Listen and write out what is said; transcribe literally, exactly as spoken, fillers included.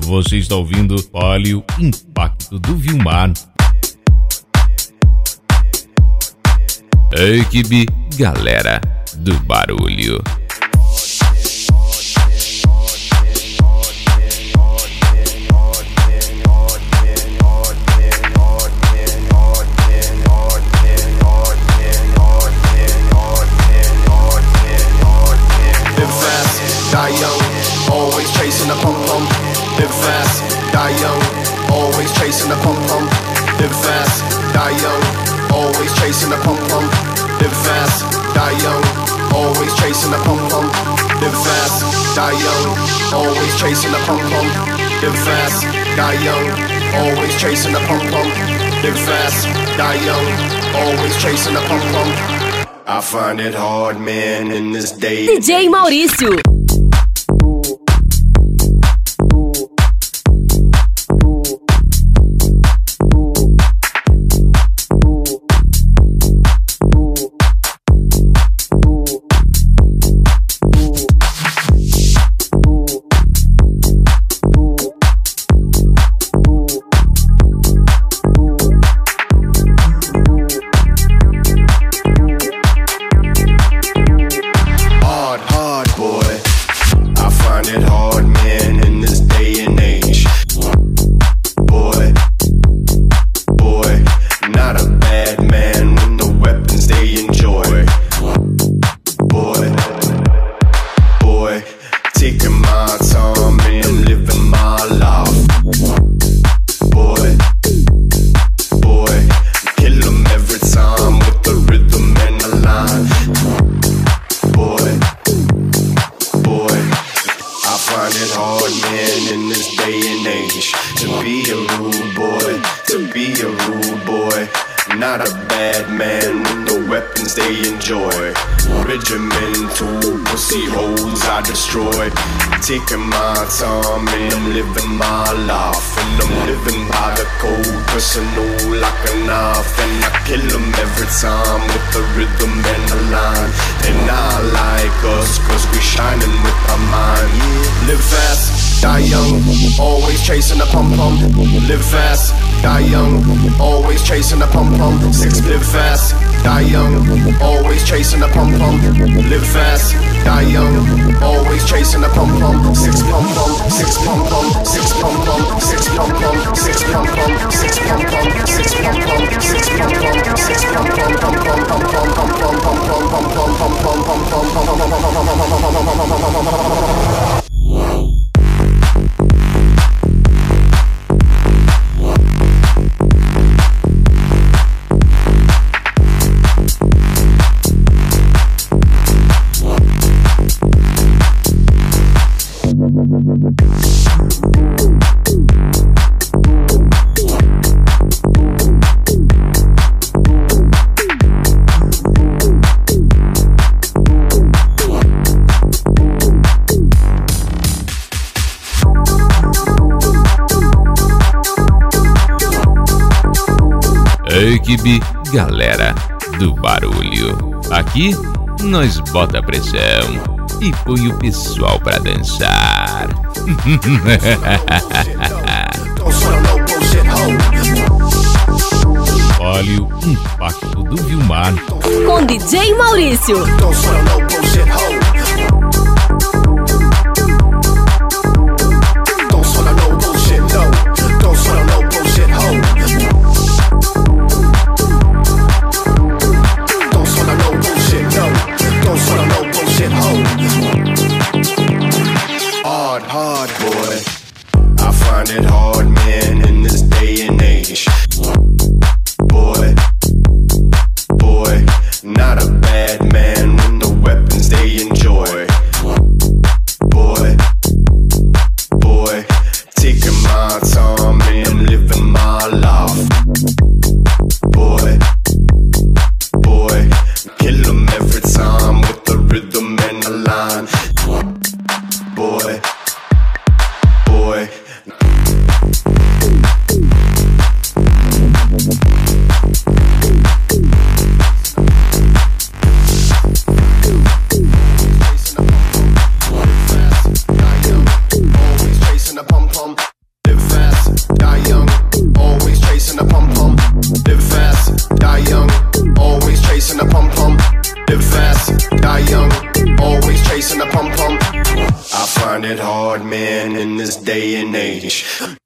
Você está ouvindo Olha o Impacto do Vilmar. A equipe Galera do Barulho. Die young, always chasing the pum pum. Live fast, die young, always chasing the pum pum. Live fast, die young, always chasing the pum pum. Live fast, die young, always chasing the pum pum. Live fast, die young, always chasing the pum pum. Live fast, die young, always chasing the pum pum. Live fast, die young, always chasing the pum pum. I find it hard, man, in this day. D J Maurício. Taking my time and I'm living my life. And I'm living by the code, personal like a knife. And I kill them every time with the rhythm and the line. And I like us cause we shining with our mind. Live fast, die young, always chasing the pum pum. Live fast, die young, always chasing the pum pum. Six, live fast, die young, always chasing the pum pum. Live fast, die young, always chasing the pum pum. Six pum pum, six pum pum, six pum pum, six pum pum, six pum pum, six pum pum, six pum pum, six pum pum, six pum pum, pum pum pum pum pum pum pum pum pum pum pum pum. A equipe Galera do Barulho. Aqui nós bota pressão e põe o pessoal pra dançar. Olha o Impacto do Vilmar com D J Maurício. it hard, man, in this day and age.